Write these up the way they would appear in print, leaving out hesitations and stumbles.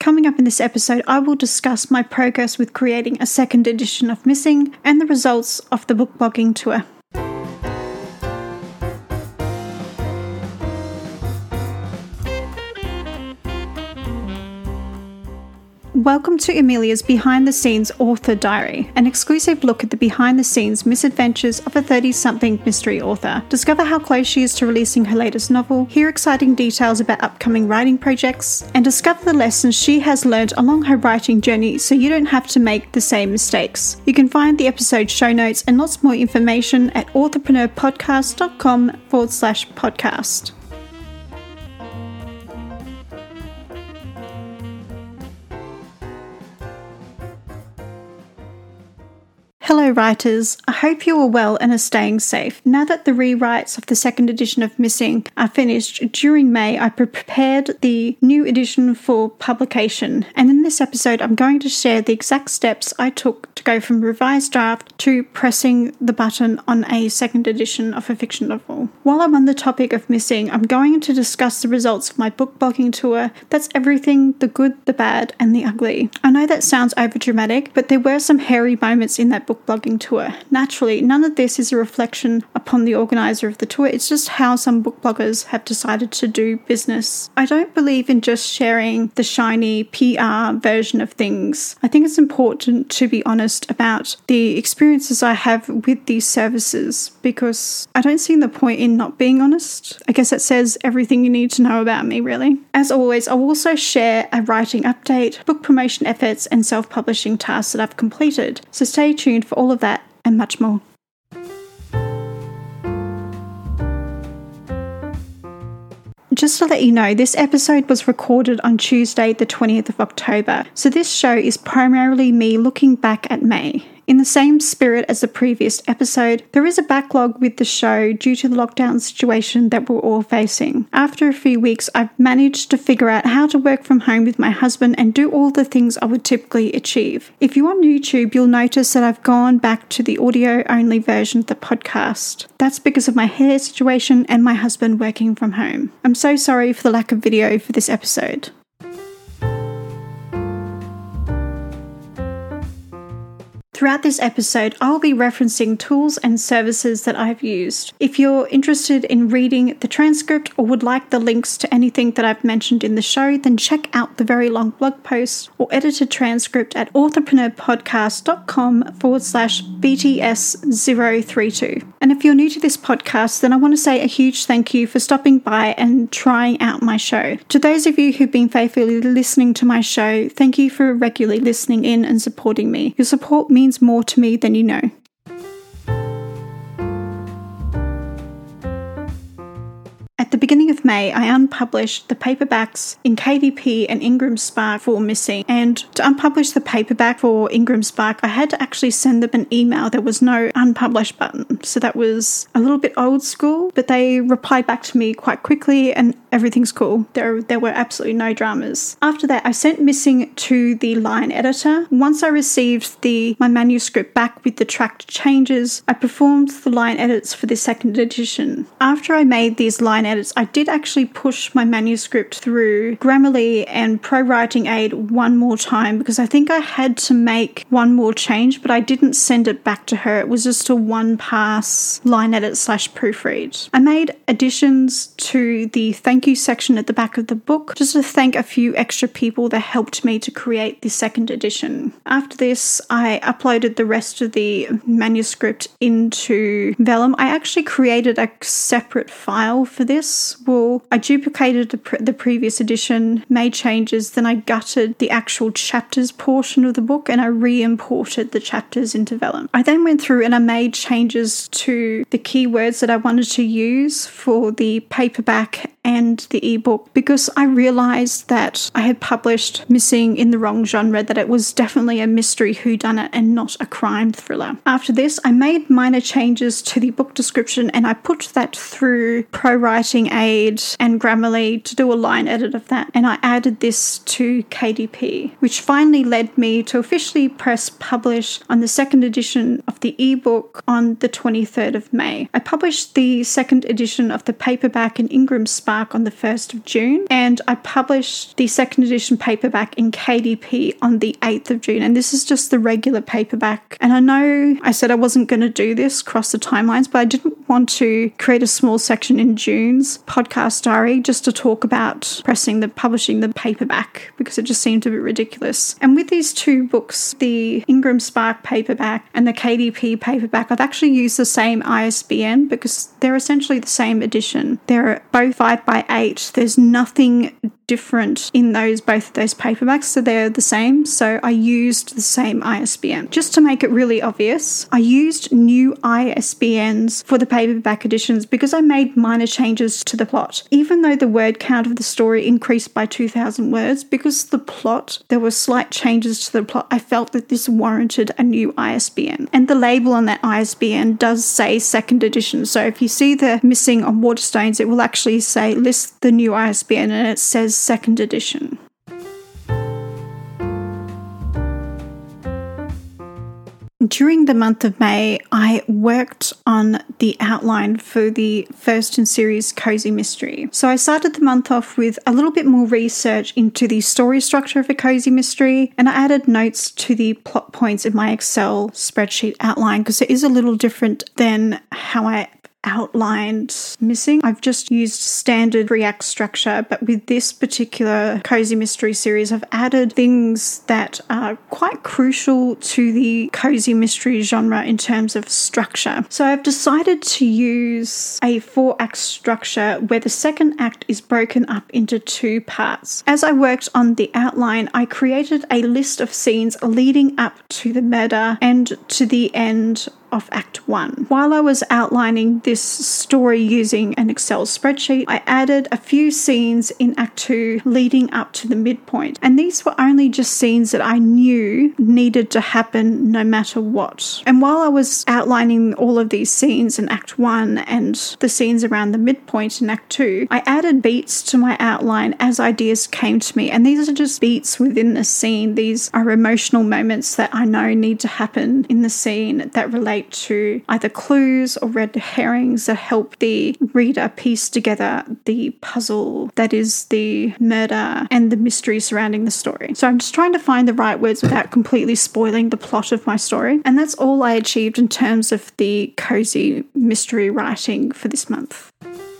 coming up in this episode, I will discuss my progress with creating a second edition of Missing and the results of the book blogging tour. Welcome to Amelia's Behind the Scenes Author Diary, an exclusive look at the behind-the-scenes misadventures of a 30-something mystery author. Discover how close she is to releasing her latest novel, hear exciting details about upcoming writing projects, and discover the lessons she has learned along her writing journey so you don't have to make the same mistakes. You can find the episode show notes and lots more information at authorpreneurpodcast.com/podcast. Hello writers, I hope you are well and are staying safe. Now that the rewrites of the second edition of Missing are finished, during May I prepared the new edition for publication, and in this episode I'm going to share the exact steps I took to go from revised draft to pressing the button on a second edition of a fiction novel. While I'm on the topic of Missing, I'm going to discuss the results of my book blogging tour. That's everything, the good, the bad and the ugly. I know that sounds overdramatic, but there were some hairy moments in that book blogging tour. Naturally, none of this is a reflection upon the organizer of the tour, it's just how some book bloggers have decided to do business. I don't believe in just sharing the shiny PR version of things. I think it's important to be honest about the experiences I have with these services, because I don't see the point in not being honest. I guess that says everything you need to know about me, really. As always, I'll also share a writing update, book promotion efforts and self-publishing tasks that I've completed, so stay tuned for all of that and much more. Just to let you know, this episode was recorded on Tuesday, the 20th of October, so this show is primarily me looking back at May. In the same spirit as the previous episode, there is a backlog with the show due to the lockdown situation that we're all facing. After a few weeks, I've managed to figure out how to work from home with my husband and do all the things I would typically achieve. If you're on YouTube, you'll notice that I've gone back to the audio-only version of the podcast. That's because of my hair situation and my husband working from home. I'm so sorry for the lack of video for this episode. Throughout this episode, I'll be referencing tools and services that I've used. If you're interested in reading the transcript or would like the links to anything that I've mentioned in the show, then check out the very long blog post or edited transcript at authorpreneurpodcast.com/BTS032. And if you're new to this podcast, then I want to say a huge thank you for stopping by and trying out my show. To those of you who've been faithfully listening to my show, thank you for regularly listening in and supporting me. Your support means more to me than you know. At the beginning of May, I unpublished the paperbacks in KDP and Ingram Spark for Missing. And to unpublish the paperback for Ingram Spark, I had to actually send them an email. There was no unpublish button. So that was a little bit old school, but they replied back to me quite quickly and everything's cool. There were absolutely no dramas. After that, I sent Missing to the line editor. Once I received my manuscript back with the tracked changes, I performed the line edits for the second edition. After I made these line edits, I did actually push my manuscript through Grammarly and ProWriting Aid one more time because I think I had to make one more change, but I didn't send it back to her. It was just a one-pass line edit / proofread. I made additions to the thank you section at the back of the book just to thank a few extra people that helped me to create the second edition. After this, I uploaded the rest of the manuscript into Vellum. I actually created a separate file for this. Well, I duplicated the previous edition, made changes, then I gutted the actual chapters portion of the book and I re-imported the chapters into Vellum. I then went through and I made changes to the keywords that I wanted to use for the paperback and the ebook because I realized that I had published Missing in the wrong genre, that it was definitely a mystery whodunit and not a crime thriller. After this, I made minor changes to the book description and I put that through ProWriting Aid and Grammarly to do a line edit of that, and I added this to KDP, which finally led me to officially press publish on the second edition of the ebook on the 23rd of May. I published the second edition of the paperback in Ingram Spark Spark on the 1st of June, and I published the second edition paperback in KDP on the 8th of June, and this is just the regular paperback. And I know I said I wasn't going to do this across the timelines, but I didn't want to create a small section in June's podcast diary just to talk about publishing the paperback, because it just seemed a bit ridiculous. And with these two books, the Ingram Spark paperback and the KDP paperback, I've actually used the same ISBN because they're essentially the same edition. They're both 5x8. There's nothing different in both of those paperbacks, so they're the same. So I used the same ISBN. Just to make it really obvious, I used new ISBNs for the paperback editions because I made minor changes to the plot. Even though the word count of the story increased by 2,000 words, because the plot, there were slight changes to the plot, I felt that this warranted a new ISBN. And the label on that ISBN does say second edition. So if you see the missing on Waterstones, it will actually say list the new ISBN, and it says second edition. During the month of May, I worked on the outline for the first in series Cozy Mystery. So I started the month off with a little bit more research into the story structure of a Cozy Mystery, and I added notes to the plot points in my Excel spreadsheet outline because it is a little different than how I outlined Missing. I've just used standard React structure, but with this particular Cozy Mystery series, I've added things that are quite crucial to the Cozy Mystery genre in terms of structure. So I've decided to use a 4-act structure where the second act is broken up into 2 parts. As I worked on the outline, I created a list of scenes leading up to the murder and to the end of Act 1. While I was outlining this story using an Excel spreadsheet, I added a few scenes in Act 2 leading up to the midpoint. And these were only just scenes that I knew needed to happen no matter what. And while I was outlining all of these scenes in Act 1 and the scenes around the midpoint in Act 2, I added beats to my outline as ideas came to me. And these are just beats within the scene. These are emotional moments that I know need to happen in the scene that relate to either clues or red herrings that help the reader piece together the puzzle that is the murder and the mystery surrounding the story. So I'm just trying to find the right words without completely spoiling the plot of my story. And that's all I achieved in terms of the Cozy Mystery writing for this month.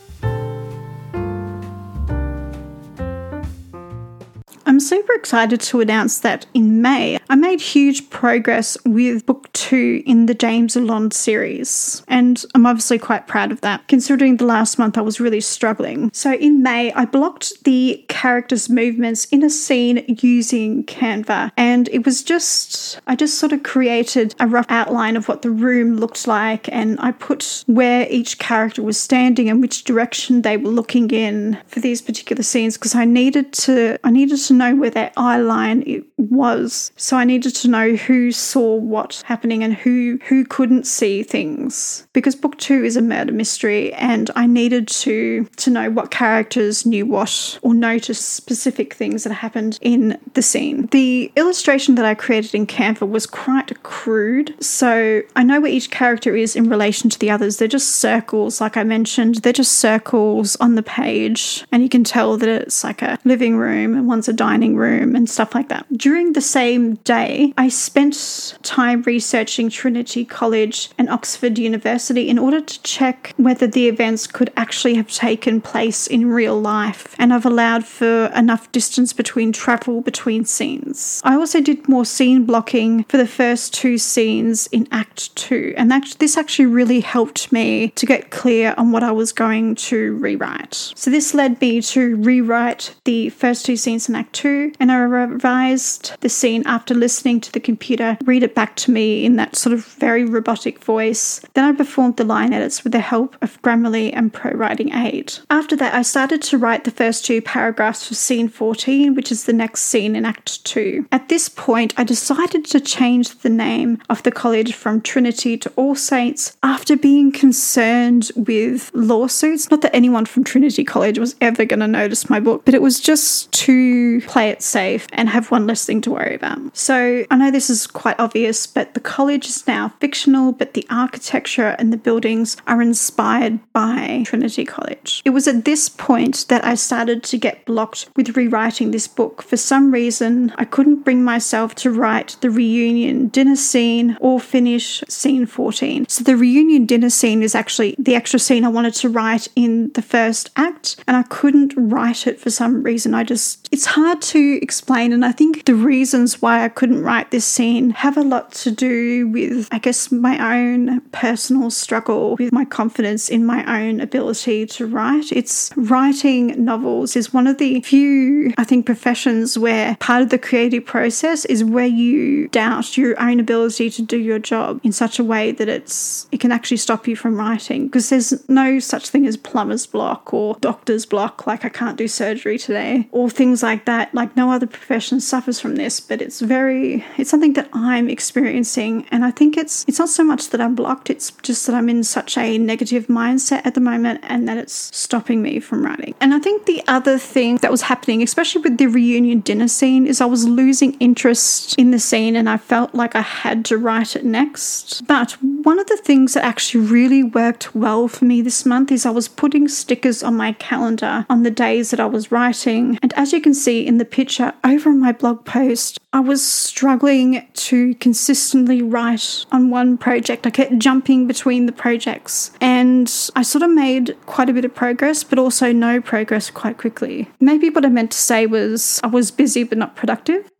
I'm super excited to announce that in May, I made huge progress with book 2 in the James Lalonde series. And I'm obviously quite proud of that, considering the last month I was really struggling. So in May, I blocked the characters' movements in a scene using Canva. And it was I just sort of created a rough outline of what the room looked like. And I put where each character was standing and which direction they were looking in for these particular scenes, because I needed to know where their eye line was. So I needed to know who saw what happening and who couldn't see things. Because book 2 is a murder mystery, and I needed to know what characters knew what or noticed specific things that happened in the scene. The illustration that I created in Canva was quite crude, so I know where each character is in relation to the others. They're just circles, like I mentioned. They're just circles on the page, and you can tell that it's like a living room and one's a dining room and stuff like that. During the same day, I spent time researching Trinity College and Oxford University in order to check whether the events could actually have taken place in real life, and I've allowed for enough distance between travel between scenes. I also did more scene blocking for the first 2 scenes in Act 2, and this actually really helped me to get clear on what I was going to rewrite. So this led me to rewrite the first 2 scenes in Act 2, and I revised the scene after listening to the computer read it back to me in that sort of very robotic voice. Then I performed the line edits with the help of Grammarly and ProWriting Aid. After that, I started to write the first 2 paragraphs for scene 14, which is the next scene in Act 2. At this point, I decided to change the name of the college from Trinity to All Saints after being concerned with lawsuits. Not that anyone from Trinity College was ever going to notice my book, but it was just too play it safe and have one less thing to worry about. So I know this is quite obvious, but the college is now fictional, but the architecture and the buildings are inspired by Trinity College. It was at this point that I started to get blocked with rewriting this book. For some reason, I couldn't bring myself to write the reunion dinner scene or finish scene 14. So the reunion dinner scene is actually the extra scene I wanted to write in the first act, and I couldn't write it for some reason. It's hard to explain, and I think the reasons why I couldn't write this scene have a lot to do with, I guess, my own personal struggle with my confidence in my own ability to write. It's writing novels is one of the few, I think, professions where part of the creative process is where you doubt your own ability to do your job in such a way that it can actually stop you from writing, because there's no such thing as plumber's block or doctor's block, like I can't do surgery today, or things like that. Like, no other profession suffers from this, but it's something that I'm experiencing, and I think it's not so much that I'm blocked, it's just that I'm in such a negative mindset at the moment and that it's stopping me from writing. And I think the other thing that was happening, especially with the reunion dinner scene, is I was losing interest in the scene and I felt like I had to write it next. But one of the things that actually really worked well for me this month is I was putting stickers on my calendar on the days that I was writing. And as you can see in the picture over on my blog post, I was struggling to consistently write on one project. I kept jumping between the projects and I sort of made quite a bit of progress, but also no progress quite quickly. Maybe what I meant to say was I was busy but not productive.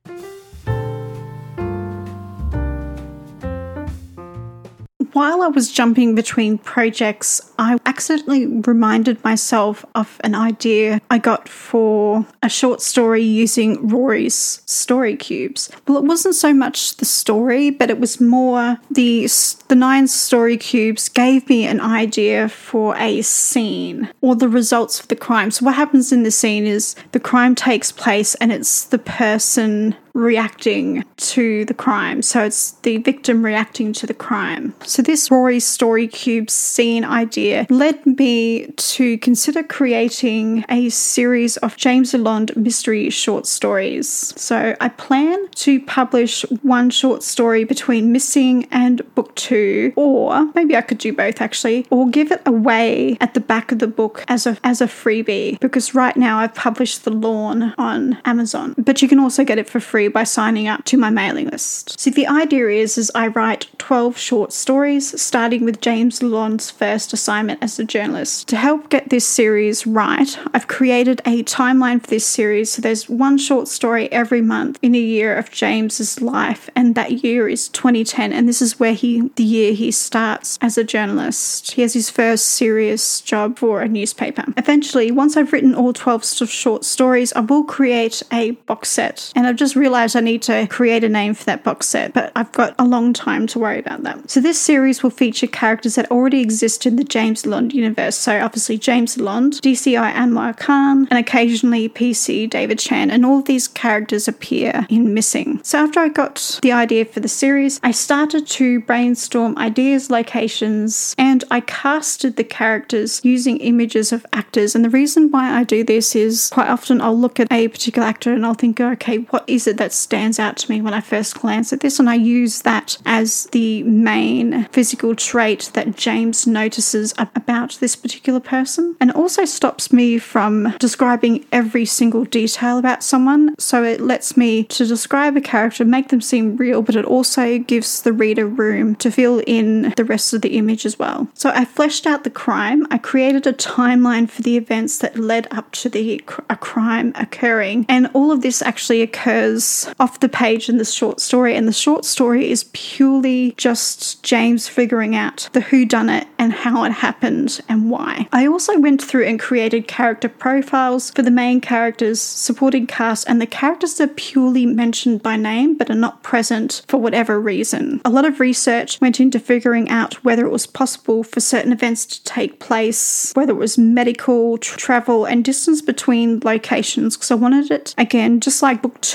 While I was jumping between projects, I accidentally reminded myself of an idea I got for a short story using Rory's story cubes. Well, it wasn't so much the story, but it was more the 9 story cubes gave me an idea for a scene or the results of the crime. So what happens in the scene is the crime takes place and it's the person reacting to the crime. So it's the victim reacting to the crime. So this Rory Story Cube scene idea led me to consider creating a series of James Lalonde mystery short stories. So I plan to publish one short story between Missing and book 2, or maybe I could do both actually, or give it away at the back of the book as a freebie, because right now I've published The Lawn on Amazon, but you can also get it for free by signing up to my mailing list. So the idea is I write 12 short stories, starting with James Lalonde's first assignment as a journalist. To help get this series right, I've created a timeline for this series. So there's one short story every month in a year of James's life, and that year is 2010, and this is where the year he starts as a journalist. He has his first serious job for a newspaper. Eventually, once I've written all 12 short stories, I will create a box set, and I've just realized I need to create a name for that box set, but I've got a long time to worry about that. So this series will feature characters that already exist in the James Lalonde universe. So obviously James Lalonde, DCI Anwar Khan, and occasionally PC David Chan, and all of these characters appear in Missing. So after I got the idea for the series, I started to brainstorm ideas, locations, and I casted the characters using images of actors. And the reason why I do this is quite often I'll look at a particular actor and I'll think, okay, what is it that stands out to me when I first glance at this? And I use that as the main physical trait that James notices about this particular person. And it also stops me from describing every single detail about someone. So it lets me to describe a character, make them seem real, but it also gives the reader room to fill in the rest of the image as well. So I fleshed out the crime. I created a timeline for the events that led up to a crime occurring. And all of this actually occurs off the page in the short story. And the short story is purely just James figuring out the whodunit and how it happened and why. I also went through and created character profiles for the main characters, supporting cast, and the characters that are purely mentioned by name but are not present for whatever reason. A lot of research went into figuring out whether it was possible for certain events to take place, whether it was medical, travel, and distance between locations, because I wanted it, again, just like book 2,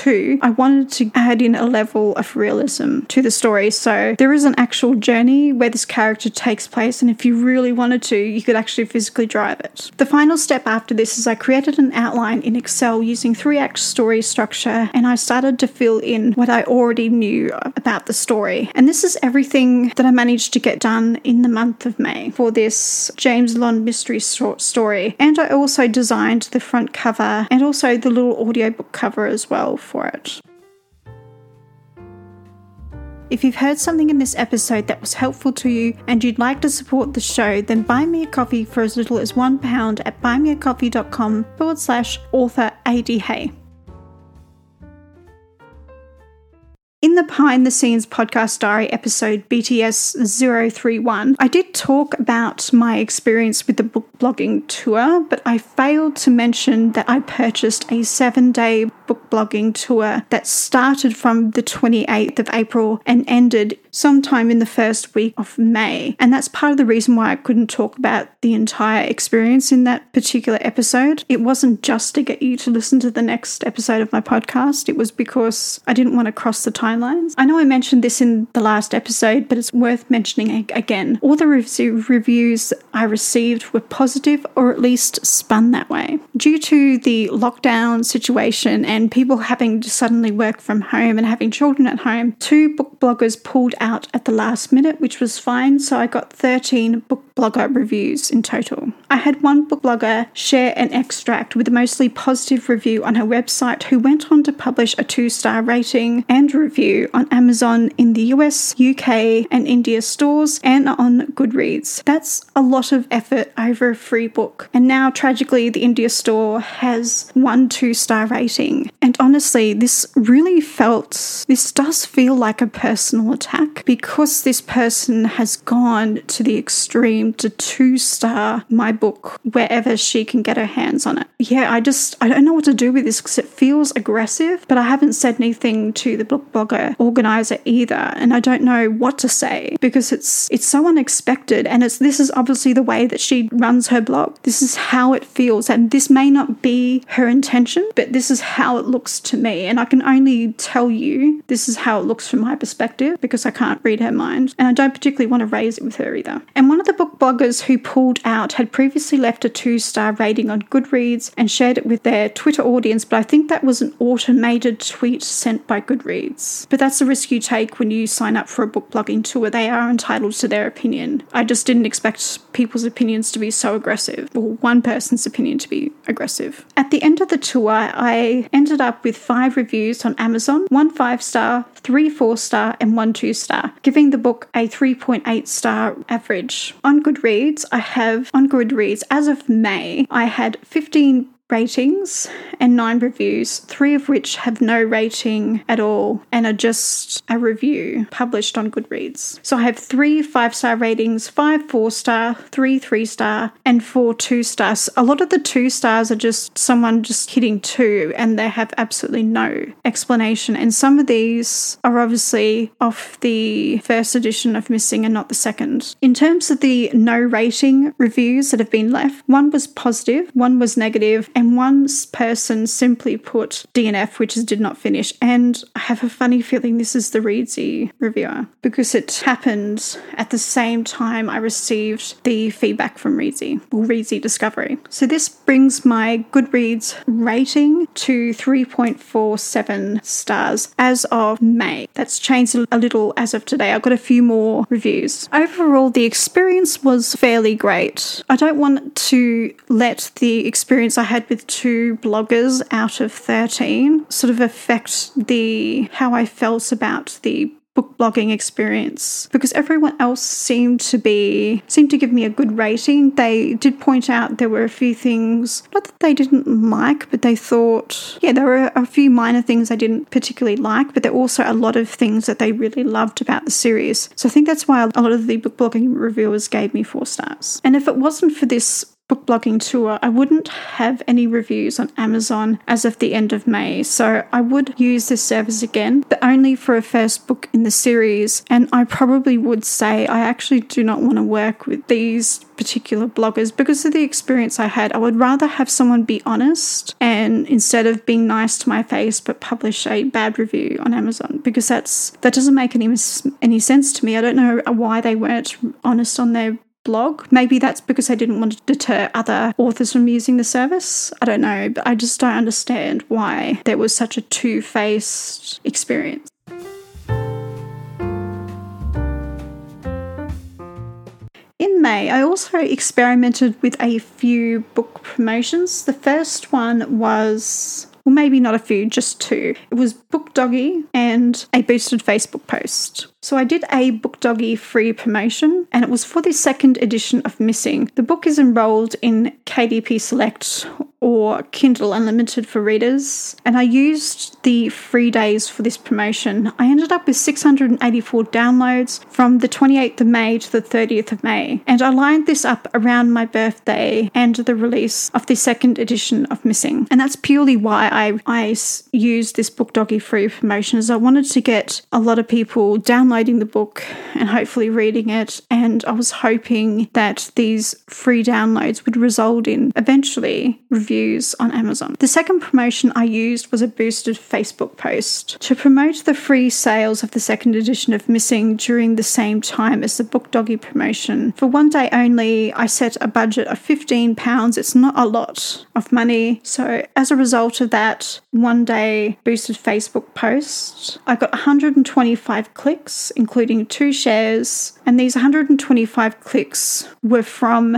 I wanted to add in a level of realism to the story. So there is an actual journey where this character takes place, and if you really wanted to, you could actually physically drive it. The final step after this is I created an outline in Excel using 3-act story structure, and I started to fill in what I already knew about the story. And this is everything that I managed to get done in the month of May for this James Bond mystery short story. And I also designed the front cover and also the little audiobook cover as well for it. If you've heard something in this episode that was helpful to you and you'd like to support the show, then buy me a coffee for as little as £1 at buymeacoffee.com/author AD In the Behind the Scenes Podcast Diary episode BTS 031, I did talk about my experience with the book blogging tour, but I failed to mention that I purchased a 7-day book blogging tour that started from the 28th of April and ended sometime in the first week of May. And that's part of the reason why I couldn't talk about the entire experience in that particular episode. It wasn't just to get you to listen to the next episode of my podcast. It was because I didn't want to cross the timelines. I know I mentioned this in the last episode, but it's worth mentioning again. All the reviews I received were positive, or at least spun that way. Due to the lockdown situation and people having to suddenly work from home and having children at home, 2 book bloggers pulled out at the last minute, which was fine, so I got 13 book blogger reviews in total. I had one book blogger share an extract with a mostly positive review on her website who went on to publish a 2-star rating and review on Amazon in the US, UK and India stores and on Goodreads. That's a lot of effort over a free book. And now tragically the India store has 1 2-star rating. And honestly, this does feel like a personal attack because this person has gone to the extreme to 2-star my book wherever she can get her hands on it. Yeah, I don't know what to do with this because it feels aggressive, but I haven't said anything to the book blogger organizer either, and I don't know what to say because it's so unexpected, and this is obviously the way that she runs her blog. This is how it feels, and this may not be her intention, but this is how it looks to me, and I can only tell you this is how it looks from my perspective because I can't read her mind, and I don't particularly want to raise it with her either. And one of the book bloggers who pulled out had previously left a 2-star rating on Goodreads and shared it with their Twitter audience, but I think that was an automated tweet sent by Goodreads. But that's the risk you take when you sign up for a book blogging tour. They are entitled to their opinion. I just didn't expect people's opinions to be so aggressive, or one person's opinion to be aggressive. At the end of the tour, I ended up with 5 reviews on Amazon, 1 5-star, 3 4-star and 1 2-star, giving the book a 3.8-star average. On Goodreads, as of May, I had 15 ratings and 9 reviews, 3 of which have no rating at all and are just a review published on Goodreads. So I have 3 5-star ratings, 5 4-star, 3 3-star and 4 2-stars. A lot of the 2 stars are just someone just hitting 2 and they have absolutely no explanation, and some of these are obviously off the first edition of Missing and not the second. In terms of the no rating reviews that have been left, 1 was positive, 1 was negative, and 1 person simply put DNF, which is did not finish. And I have a funny feeling this is the Reedsy reviewer because it happened at the same time I received the feedback from Reedsy, or Reedsy Discovery. So this brings my Goodreads rating to 3.47 stars as of May. That's changed a little as of today. I've got a few more reviews. Overall, the experience was fairly great. I don't want to let the experience I had with 2 bloggers out of 13 sort of affect how I felt about the book blogging experience, because everyone else seemed to give me a good rating. They did point out there were a few things, not that they didn't like, but they thought, there were a few minor things they didn't particularly like, but there were also a lot of things that they really loved about the series. So I think that's why a lot of the book blogging reviewers gave me 4 stars. And if it wasn't for this book blogging tour, I wouldn't have any reviews on Amazon as of the end of May. So I would use this service again, but only for a first book in the series. And I probably would say I actually do not want to work with these particular bloggers because of the experience I had. I would rather have someone be honest and instead of being nice to my face but publish a bad review on Amazon, because that doesn't make any sense to me. I don't know why they weren't honest on their blog. Maybe that's because they didn't want to deter other authors from using the service. I don't know, but I just don't understand why there was such a two-faced experience. In May, I also experimented with a few book promotions. The first one was, well, maybe not a few, just two. It was Book Doggy and a boosted Facebook post. So I did a Book Doggy free promotion, and it was for the second edition of Missing. The book is enrolled in KDP Select or Kindle Unlimited for readers, and I used the free days for this promotion. I ended up with 684 downloads from the 28th of May to the 30th of May, and I lined this up around my birthday and the release of the second edition of Missing. And that's purely why I used this Book Doggy free promotion, as I wanted to get a lot of people downloading the book and hopefully reading it, and I was hoping that these free downloads would result in eventually reviews on Amazon. The second promotion I used was a boosted Facebook post to promote the free sales of the second edition of Missing during the same time as the Book Doggy promotion. For one day only, I set a budget of £15. It's not a lot of money. So as a result of that one day boosted Facebook post, I got 125 clicks, including 2 shares, and these 125 clicks were from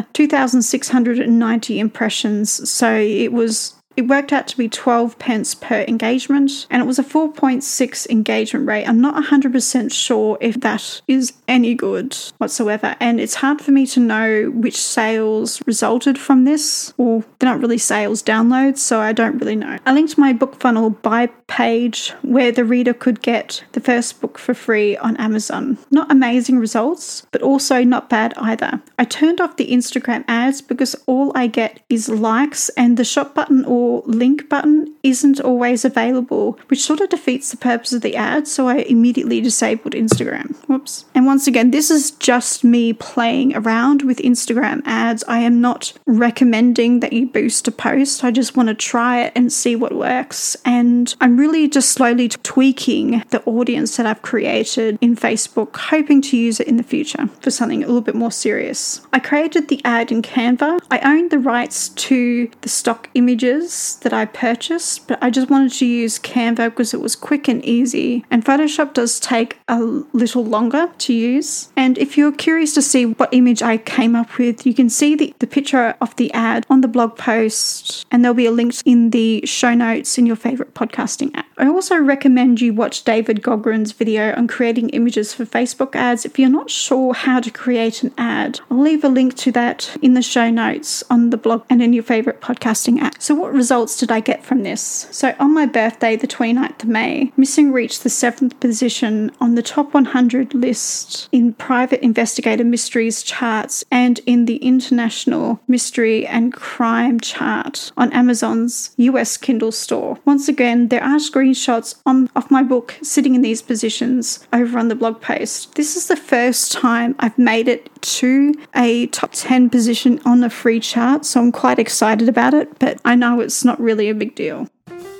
2,690 impressions. So it worked out to be 12 pence per engagement, and it was a 4.6 engagement rate. I'm not 100% sure if that is any good whatsoever, and it's hard for me to know which sales resulted from this, or they're not really sales downloads, so I don't really know. I linked my BookFunnel buy page where the reader could get the first book for free on Amazon. Not amazing results, but also not bad either. I turned off the Instagram ads because all I get is likes, and the shop button or link button isn't always available, which sort of defeats the purpose of the ad, so I immediately disabled Instagram. Whoops. And once again, this is just me playing around with Instagram ads. I am not recommending that you boost a post. I just want to try it and see what works, and I'm really just slowly tweaking the audience that I've created in Facebook, hoping to use it in the future for something a little bit more serious. I created the ad in Canva. I owned the rights to the stock images that I purchased, but I just wanted to use Canva because it was quick and easy, and Photoshop does take a little longer to use. And if you're curious to see what image I came up with, you can see the picture of the ad on the blog post, and there'll be a link in the show notes in your favorite podcasting app. I also recommend you watch David Gogren's video on creating images for Facebook ads. If you're not sure how to create an ad, I'll leave a link to that in the show notes on the blog and in your favorite podcasting app. So what results did I get from this? So on my birthday, the 29th of May, Missing reached the 7th position on the top 100 list in Private Investigator Mysteries charts and in the International Mystery and Crime chart on Amazon's US Kindle store. Once again, there are screenshots of my book sitting in these positions over on the blog post. This is the first time I've made it to a top 10 position on a free chart, so I'm quite excited about it, but I know it's not really a big deal.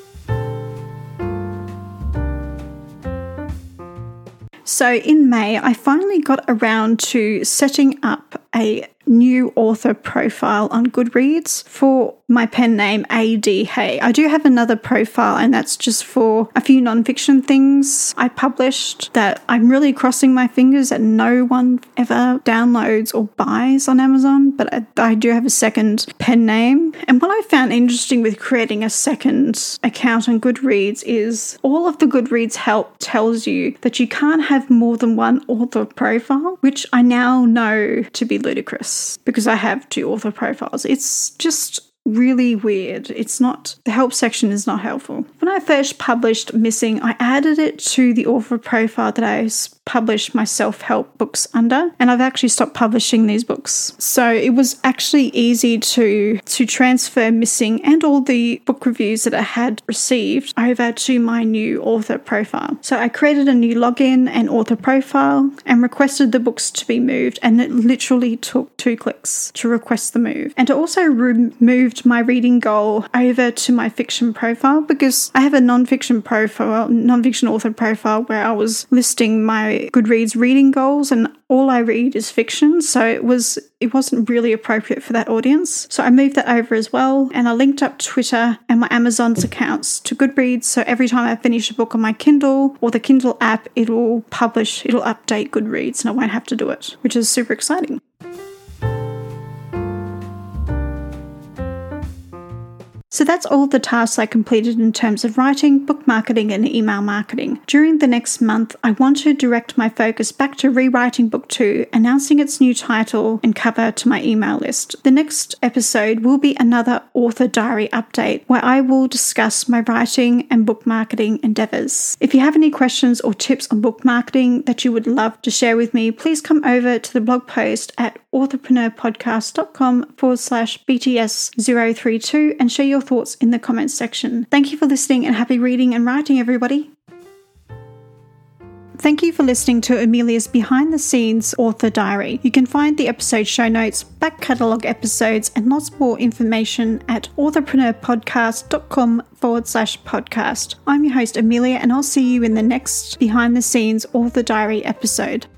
So in May, I finally got around to setting up a new author profile on Goodreads for my pen name A.D. Hay. I do have another profile, and that's just for a few nonfiction things I published that I'm really crossing my fingers that no one ever downloads or buys on Amazon, but I do have a second pen name. And what I found interesting with creating a second account on Goodreads is all of the Goodreads help tells you that you can't have more than one author profile, which I now know to be ludicrous because I have 2 author profiles. It's just really weird. The help section is not helpful. What When I first published Missing, I added it to the author profile that I published my self-help books under, and I've actually stopped publishing these books. So it was actually easy to transfer Missing and all the book reviews that I had received over to my new author profile. So I created a new login and author profile and requested the books to be moved, and it literally took 2 clicks to request the move. And I also removed my reading goal over to my fiction profile, because I have a non-fiction author profile where I was listing my Goodreads reading goals, and all I read is fiction, so it wasn't really appropriate for that audience. So I moved that over as well, and I linked up Twitter and my Amazon's accounts to Goodreads, so every time I finish a book on my Kindle or the Kindle app, it'll update Goodreads and I won't have to do it, which is super exciting. So that's all the tasks I completed in terms of writing, book marketing, and email marketing. During the next month, I want to direct my focus back to rewriting book 2, announcing its new title and cover to my email list. The next episode will be another author diary update where I will discuss my writing and book marketing endeavors. If you have any questions or tips on book marketing that you would love to share with me, please come over to the blog post at authorpreneurpodcast.com/BTS032 and share your thoughts in the comments section. Thank you for listening, and happy reading and writing, everybody. Thank you for listening to Amelia's Behind the Scenes Author Diary. You can find the episode show notes, back catalogue episodes, and lots more information at authorpreneurpodcast.com/podcast. I'm your host, Amelia, and I'll see you in the next Behind the Scenes Author Diary episode.